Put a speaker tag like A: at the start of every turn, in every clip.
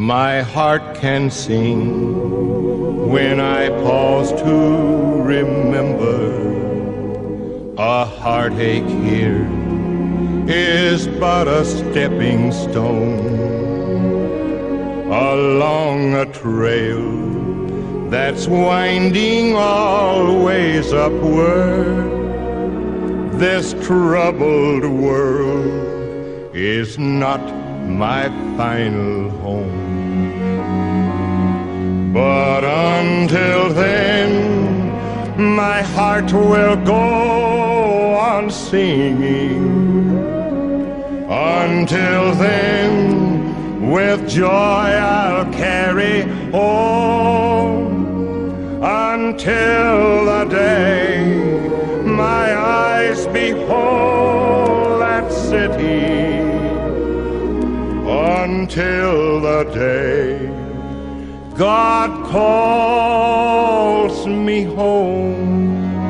A: my heart can sing when I pause to remember. A heartache here is but a stepping stone along a trail that's winding always upward. This troubled world is not my final home. But until then, my heart will go on singing. Until then, with joy I'll carry on. Until the day my eyes behold that city. Until the day God calls me home.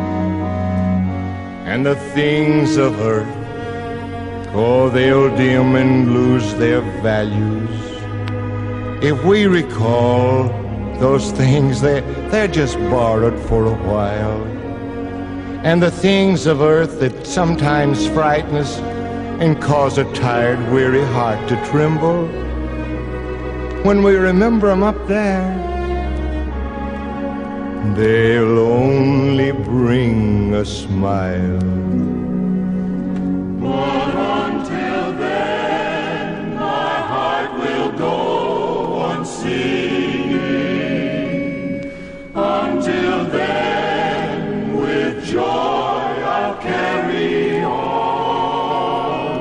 A: And the things of earth, oh, they'll dim and lose their values. If we recall those things, they're just borrowed for a while. And the things of earth that sometimes frighten us and cause a tired, weary heart to tremble, when we remember 'em up there, they'll only bring a smile.
B: But until then, my heart will go on singing. Until then, with joy I'll carry on.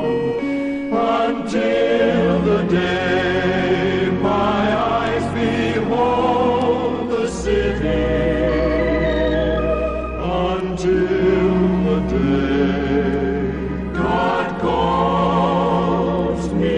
B: Until the day my eyes behold the city. Until the day God calls me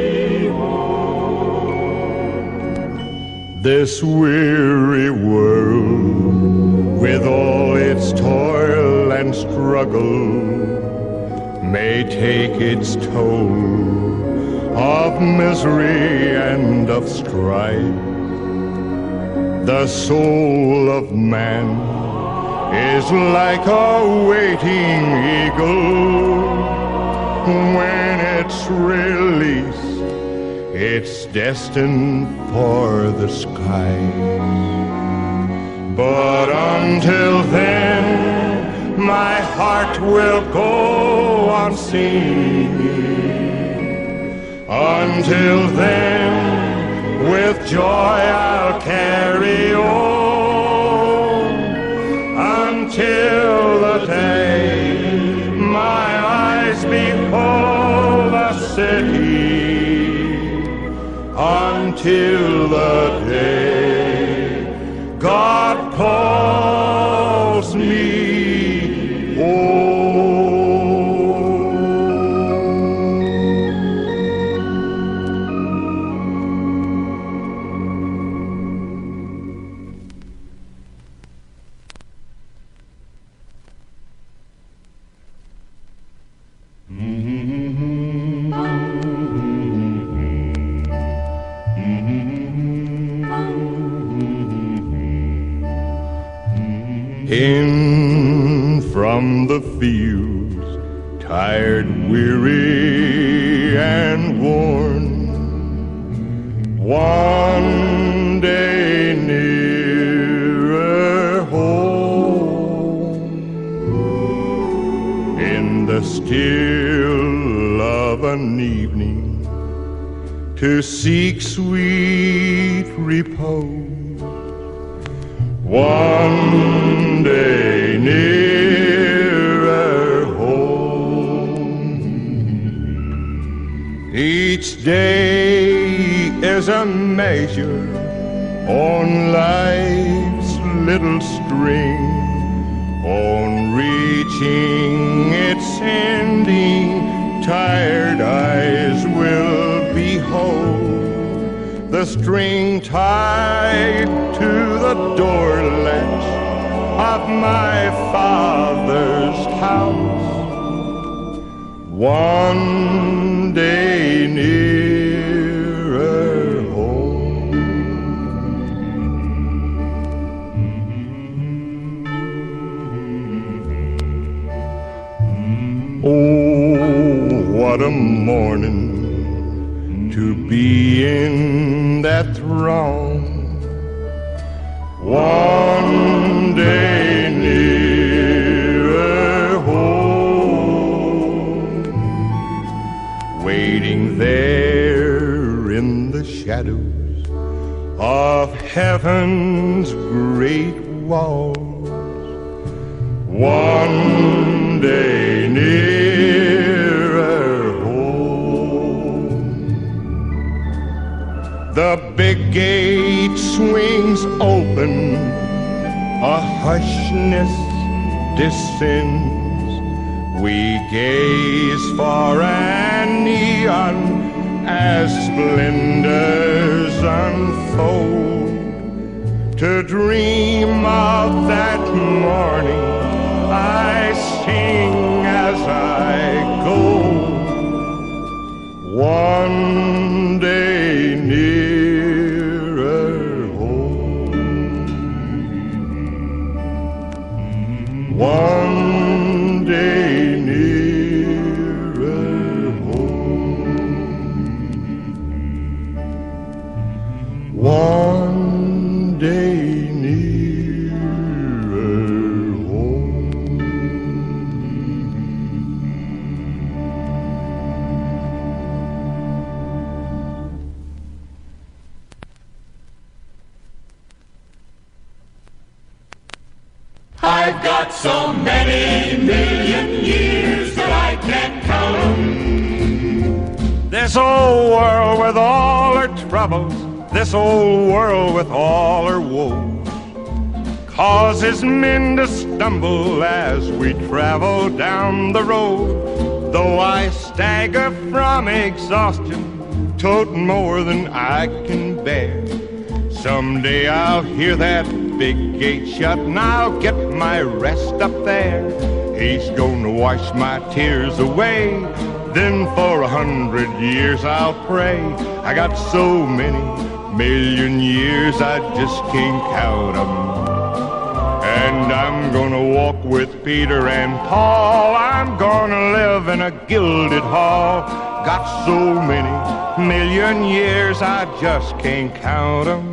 B: home.
A: This weary world, with all its toil and struggle, may take its toll of misery and of strife. The soul of man is like a waiting eagle. When it's released, it's destined for the skies. But until then, my heart will go on singing. Until then, with joy I'll carry on. Until the day my eyes behold the city. Until the day God calls me home. In from the fields, tired, weary, and worn, one day nearer home, in the still of an evening, to seek sweet repose. One day nearer home. Each day is a measure on life's little string, on reaching its ending, tired eyes will behold the string tied to the door latch of my Father's house. One day nearer home. what a morning to be in that throng. One day nearer home, waiting there in the shadows of heaven's great walls. One day nearer home, the big gate swings open, a hushness descends. We gaze for an neon as splendors unfold, to dream of that morning I sing as I go. One day nearer home, one day nearer home, one day
B: I've got so many million years that I can't count them.
A: This old world with all her troubles, this old world with all her woes, causes men to stumble as we travel down the road. Though I stagger from exhaustion, toting more than I can bear, someday I'll hear that big gate shut and I'll get my rest up there. He's gonna wash my tears away, then for 100 years I'll pray. I got so many million years I just can't count them. And I'm gonna walk with Peter and Paul, I'm gonna live in a gilded hall. Got so many million years I just can't count them.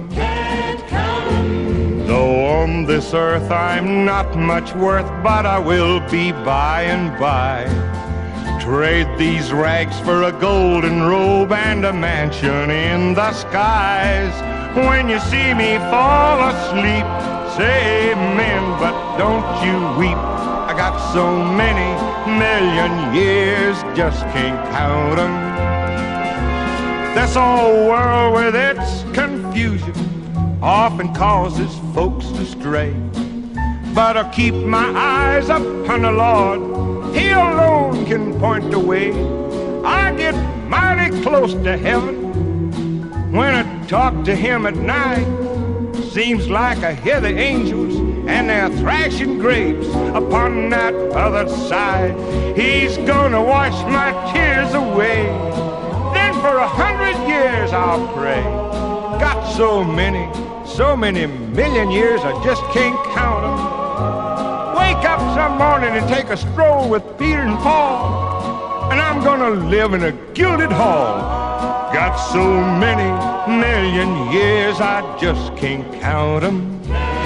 A: Though on this earth I'm not much worth, but I will be by and by. Trade these rags for a golden robe and a mansion in the skies. When you see me fall asleep, say amen, but don't you weep. I got so many million years, just can't count them. This old world with its confusion often causes folks to stray, but I'll keep my eyes upon the Lord. He alone can point the way. I get mighty close to heaven when I talk to him at night. Seems like I hear the angels and they're thrashing grapes upon that other side. He's gonna wash my tears away, then for 100 years I'll pray. Got so many million years I just can't count them. Wake up some morning and take a stroll with Peter and Paul, and I'm gonna live in a gilded hall. Got so many million years I just can't count them.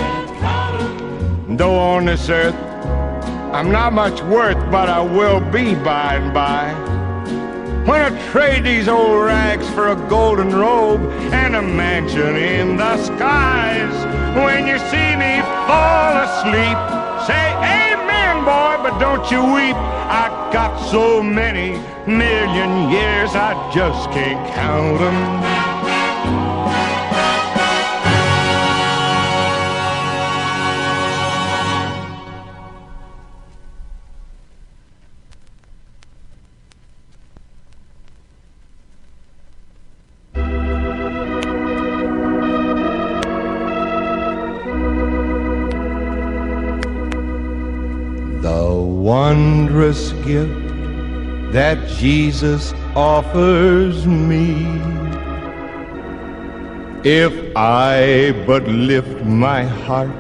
A: Though on this earth I'm not much worth, but I will be by and by. When I trade these old rags for a golden robe and a mansion in the skies. When you see me fall asleep, say amen, boy, but don't you weep. I got so many million years I just can't count them. Wondrous gift that Jesus offers me, if I but lift my heart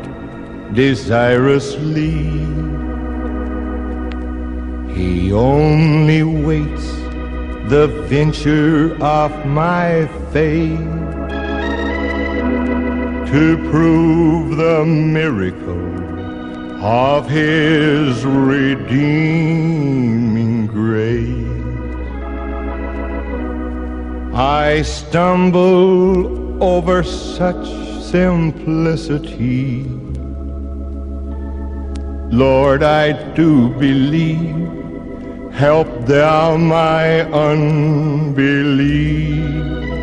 A: desirously. He only waits the venture of my faith to prove the miracle of His redeeming grace. I stumble over such simplicity. Lord, I do believe. Help thou my unbelief.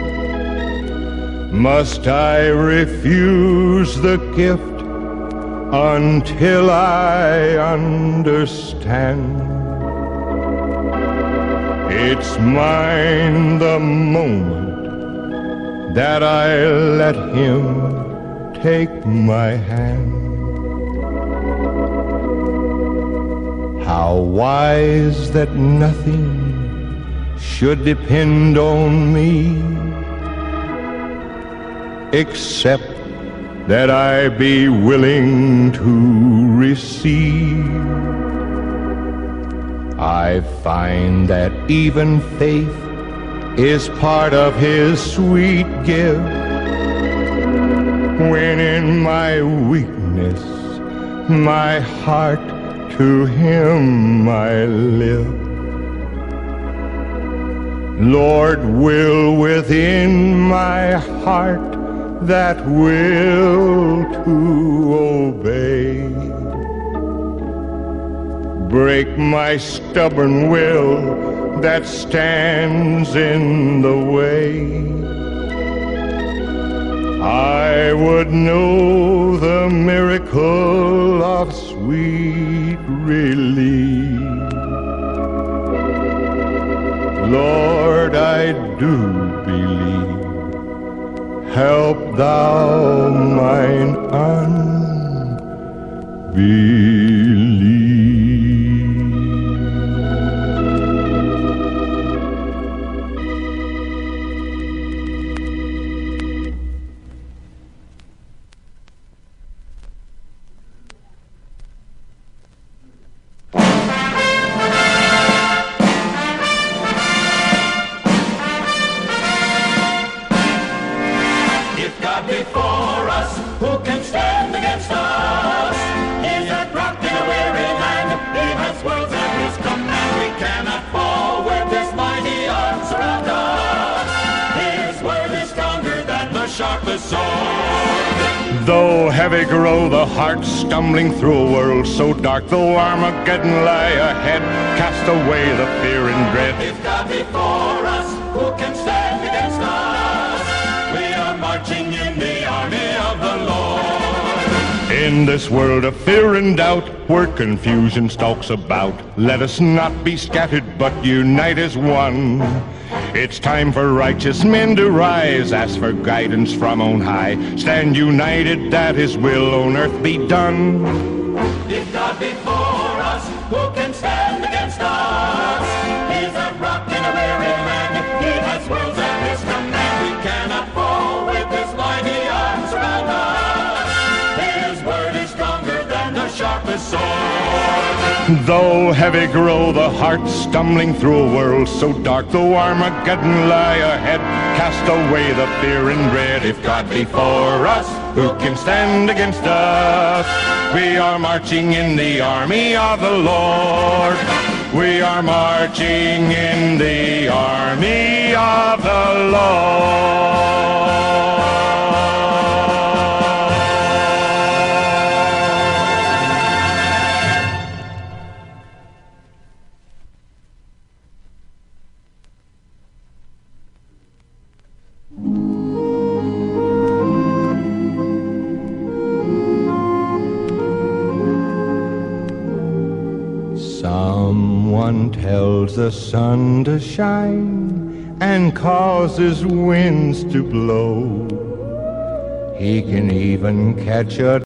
A: Must I refuse the gift until I understand? It's mine the moment that I let Him take my hand. How wise that nothing should depend on me, except that I be willing to receive. I find that even faith is part of His sweet gift. When in my weakness, my heart to Him I lift. Lord, will within my heart that will to obey. Break my stubborn will that stands in the way. I would know the miracle of sweet relief. Lord, I do believe. Help thou mine unbelief.
B: Before us, who can stand against us? He's a rock in a weary land. He has worlds at his command. We cannot fall with his mighty arms around us. His word is stronger than the sharpest sword.
A: Though heavy grow the heart, stumbling through a world so dark, though Armageddon lie ahead, cast away the fear and dread.
B: If God before us, who can stand against us? We are marching in the army of the Lord.
A: In this world of fear and doubt, where confusion stalks about, let us not be scattered, but unite as one. It's time for righteous men to rise, ask for guidance from on high. Stand united that His will on earth be done.
B: If God before us, who can stand against us? He's a rock in a weary land. He has worlds at His command. We cannot fall with His mighty arms around us. His word is stronger than the sharpest sword.
A: Though heavy grow the heart, stumbling through a world so dark, though Armageddon lie ahead, cast away the fear and dread. If God before us, who can stand against us? We are marching in the army of the Lord. We are marching in the army of the Lord. Someone tells the sun to shine and causes winds to blow. He can even catch a